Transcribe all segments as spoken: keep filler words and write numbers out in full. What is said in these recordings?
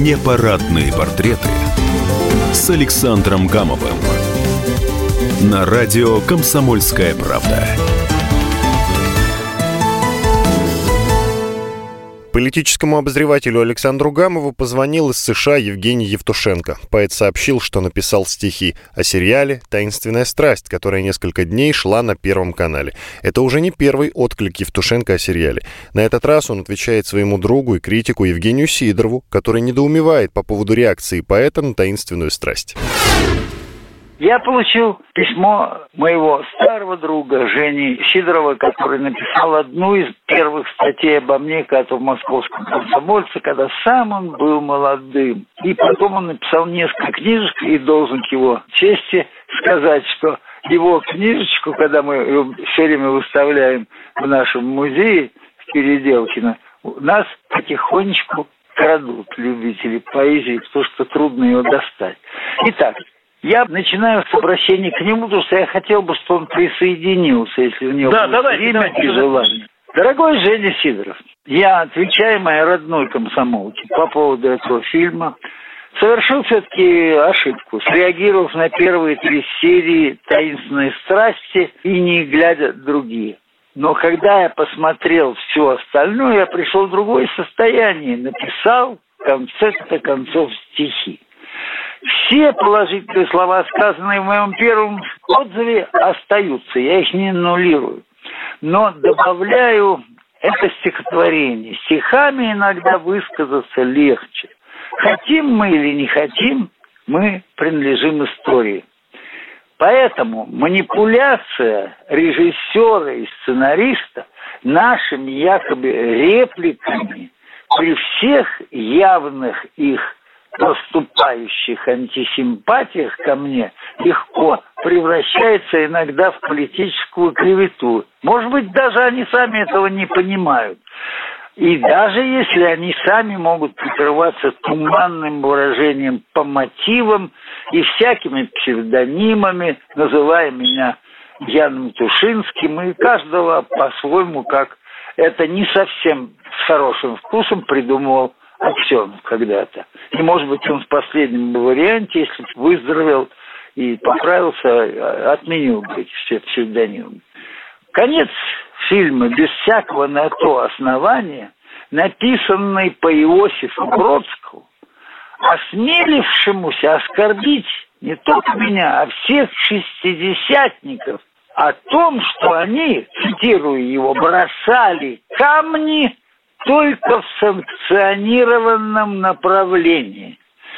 Непарадные портреты с Александром Гамовым на радио «Комсомольская правда». Политическому обозревателю Александру Гамову позвонил из США Евгений Евтушенко. Поэт сообщил, что написал стихи о сериале «Таинственная страсть», которая несколько дней шла на Первом канале. Это уже не первый отклик Евтушенко о сериале. На этот раз он отвечает своему другу и критику Евгению Сидорову, который недоумевает по поводу реакции поэта на «Таинственную страсть». Я получил письмо моего старого друга Жени Сидорова, который написал одну из первых статей обо мне, когда в «Московском комсомольце», когда сам он был молодым. И потом он написал несколько книжек, и должен к его чести сказать, что его книжечку, когда мы ее все время выставляем в нашем музее в Переделкино, у нас потихонечку крадут любители поэзии, потому что трудно ее достать. Итак, я начинаю с обращения к нему, потому что я хотел бы, чтобы он присоединился, если у него да, будет давайте, время давайте, и желание. Дорогой Женя Сидоров, я отвечаю моей родной комсомолке по поводу этого фильма. Совершил все-таки ошибку, среагировав на первые три серии «Таинственной страсти» и не глядя другие. Но когда я посмотрел все остальное, я пришел в другое состояние, написал в конце концов стихи. Все положительные слова, сказанные в моем первом отзыве, остаются, я их не аннулирую. Но добавляю это стихотворение. Стихами иногда высказаться легче. Хотим мы или не хотим, мы принадлежим истории. Поэтому манипуляция режиссера и сценариста нашими якобы репликами при всех явных их поступающих антисимпатиях ко мне легко превращается иногда в политическую клевету. Может быть, даже они сами этого не понимают. И даже если они сами могут прикрываться туманным выражением по мотивам и всякими псевдонимами, называя меня Яном Тушинским, и каждого по-своему, как это не совсем с хорошим вкусом придумывал Аксенов когда-то. И, может быть, он в последнем варианте, если выздоровел и поправился, отменил бы эти все псевдонимы. Конец фильма без всякого на то основания, написанный по Иосифу Бродскому, осмелившемуся оскорбить не только меня, а всех шестидесятников о том, что они, цитирую его, бросали камни только в санкционированном направлении.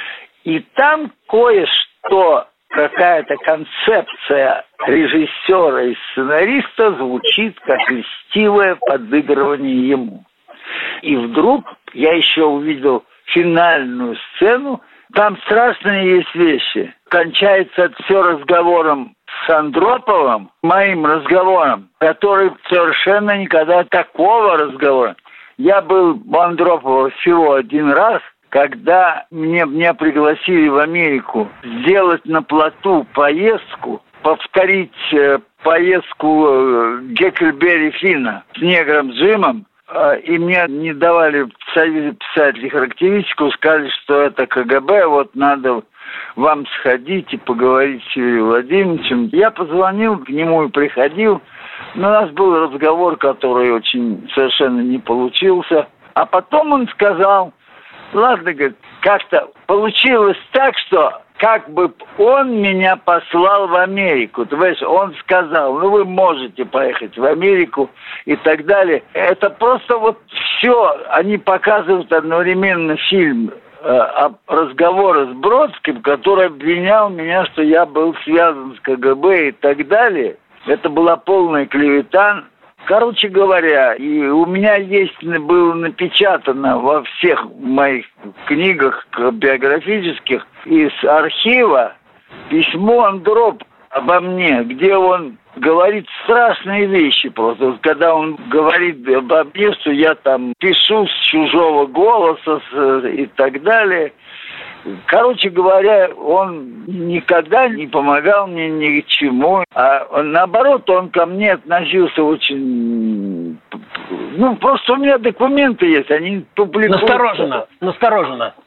И там кое-что, какая-то концепция режиссера и сценариста звучит как льстивое подыгрывание ему. И вдруг я еще увидел финальную сцену. Там страшные есть вещи. Кончается это все разговором с Андроповым, моим разговором, который совершенно никогда такого разговора. Я был у Андропова всего один раз, когда мне, меня пригласили в Америку сделать на плоту поездку, повторить э, поездку э, Гекльберри Финна с негром Джимом, э, и мне не давали в Союзе писателей характеристику, сказали, что это КГБ, вот надо вам сходить и поговорить с Юрием Владимировичем. Я позвонил к нему и приходил. У нас был разговор, который очень совершенно не получился. А потом он сказал, ладно, говорит, как-то получилось так, что как бы он меня послал в Америку. Ты понимаешь, он сказал, ну вы можете поехать в Америку и так далее. Это просто вот все. Они показывают одновременно фильм э, разговора с Бродским, который обвинял меня, что я был связан с КГБ и так далее. Это была полная клевета. Короче говоря, и у меня есть, было напечатано во всех моих книгах биографических из архива письмо Андроп обо мне, где он говорит страшные вещи просто. Когда он говорит обо мне, что я там пишу с чужого голоса и так далее. Короче говоря, он никогда не помогал мне ни к чему. А он, наоборот, он ко мне относился очень... Ну, просто у меня документы есть, они публикуются. Настороженно, настороженно.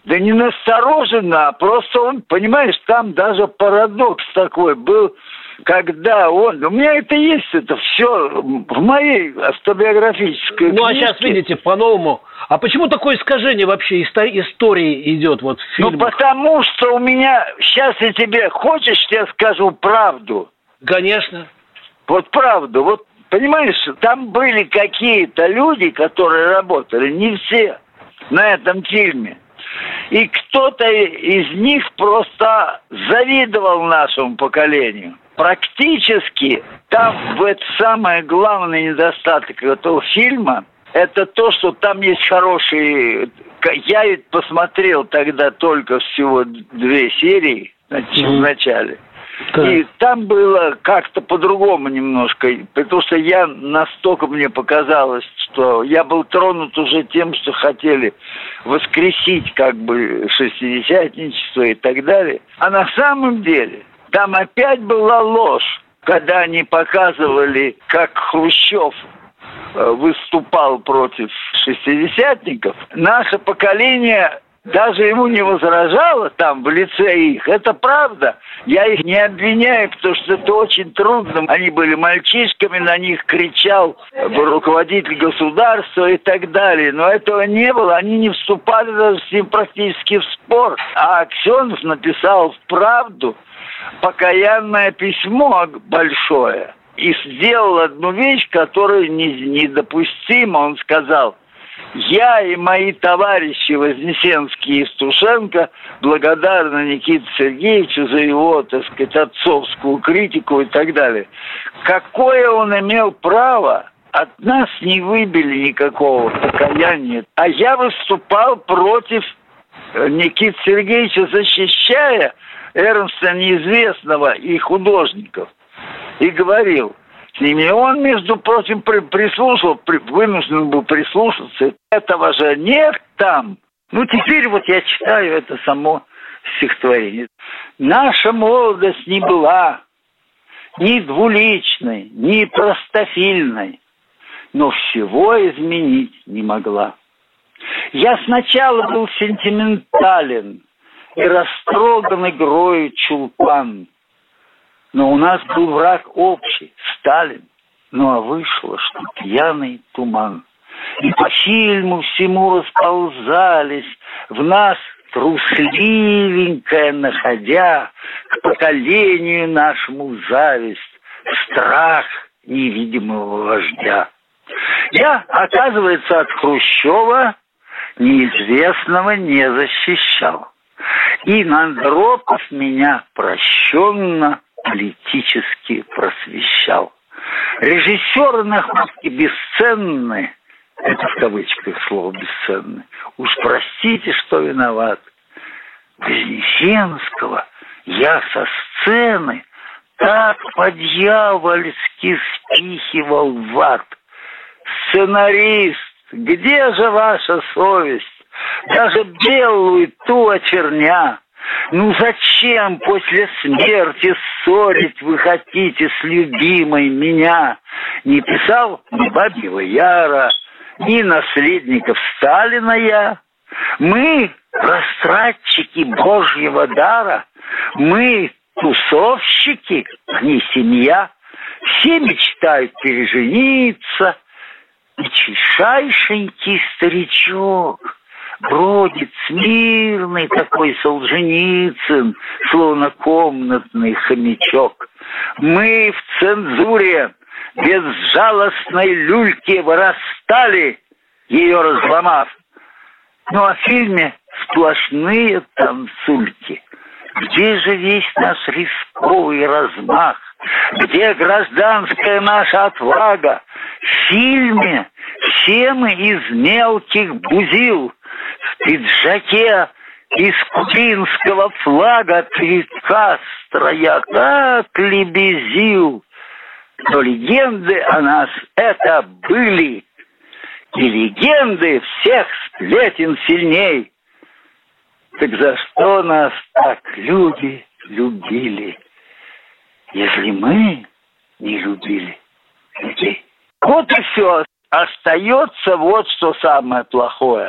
Да не настороженно, а просто он, понимаешь, там даже парадокс такой был, когда он... У меня это есть, это все в моей автобиографической книжке. Ну, а сейчас, видите, по-новому. А почему такое искажение вообще истории идет вот в фильмах? Ну, потому что у меня... Сейчас я тебе... Хочешь, я скажу правду? Конечно. Вот правду. Вот, понимаешь, там были какие-то люди, которые работали, не все, на этом фильме. И кто-то из них просто завидовал нашему поколению. Практически там вот самый главный недостаток этого фильма – это то, что там есть хорошие... Я ведь посмотрел тогда только всего две серии, значит, mm-hmm. в начале. Да. И там было как-то по-другому немножко, потому что я настолько, мне показалось, что я был тронут уже тем, что хотели воскресить как бы шестидесятничество и так далее. А на самом деле там опять была ложь, когда они показывали, как Хрущев выступал против шестидесятников. Наше поколение... Даже ему не возражало там в лице их. Это правда. Я их не обвиняю, потому что это очень трудно. Они были мальчишками, на них кричал руководитель государства и так далее. Но этого не было. Они не вступали даже с ним практически в спор. А Аксенов написал вправду покаянное письмо большое. И сделал одну вещь, которая недопустима. Он сказал: я и мои товарищи Вознесенский и Евтушенко благодарны Никите Сергеевичу за его, так сказать, отцовскую критику и так далее. Какое он имел право? От нас не выбили никакого покаяния. А я выступал против Никиты Сергеевича, защищая Эрнста Неизвестного и художников. И говорил... с ними. Он, между прочим, при, прислушал, при, вынужден был прислушаться. Этого же нет там. Ну, теперь вот я читаю это само стихотворение. Наша молодость не была ни двуличной, ни простофильной, но всего изменить не могла. Я сначала был сентиментален и растроган игрою чулпан. Но у нас был враг общий, Сталин. Ну а вышло, что пьяный туман. И по фильму всему расползались в нас трусливенькая, находя к поколению нашему зависть, страх невидимого вождя. Я, оказывается, от Хрущева неизвестного не защищал. И Андропов меня прощенно политически просвещал. Режиссеры находки бесценны, это в кавычках слово бесценны, уж простите, что виноват. Вознесенского я со сцены так по-дьявольски спихивал в ад. Сценарист, где же ваша совесть? Даже белую ту очерня. Ну зачем после смерти ссорить вы хотите с любимой меня? Не писал ни Бабьего Яра, ни наследников Сталина я. Мы растратчики Божьего дара, мы тусовщики, а не семья. Все мечтают пережениться, и чешайшенький старичок бродит смирный такой Солженицын, словно комнатный хомячок. Мы в цензуре безжалостной люльки вырастали, ее разломав. Ну а в фильме сплошные танцульки. Где же весь наш рисковый размах? Где гражданская наша отвага? В фильме все мы из мелких бузил, в пиджаке из кубинского флага перед Кастро я как лебезил. Но легенды о нас это были, и легенды всех сплетен сильней. Так за что нас так люди любили, если мы не любили людей? Вот и все. Остается вот что самое плохое.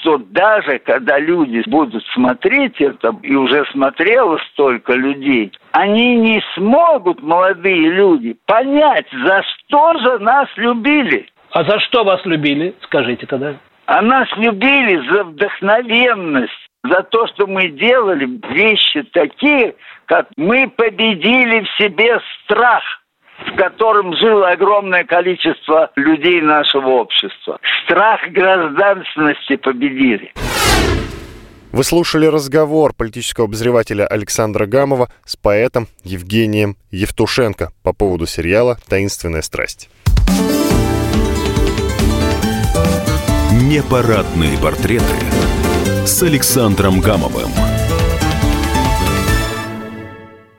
что даже когда люди будут смотреть это, и уже смотрело столько людей, они не смогут, молодые люди, понять, за что же нас любили. А за что вас любили, скажите тогда? А нас любили за вдохновенность, за то, что мы делали вещи такие, как мы победили в себе страх, в котором жило огромное количество людей нашего общества. Страх гражданственности победили. Вы слушали разговор политического обозревателя Александра Гамова с поэтом Евгением Евтушенко по поводу сериала «Таинственная страсть». Непарадные портреты с Александром Гамовым.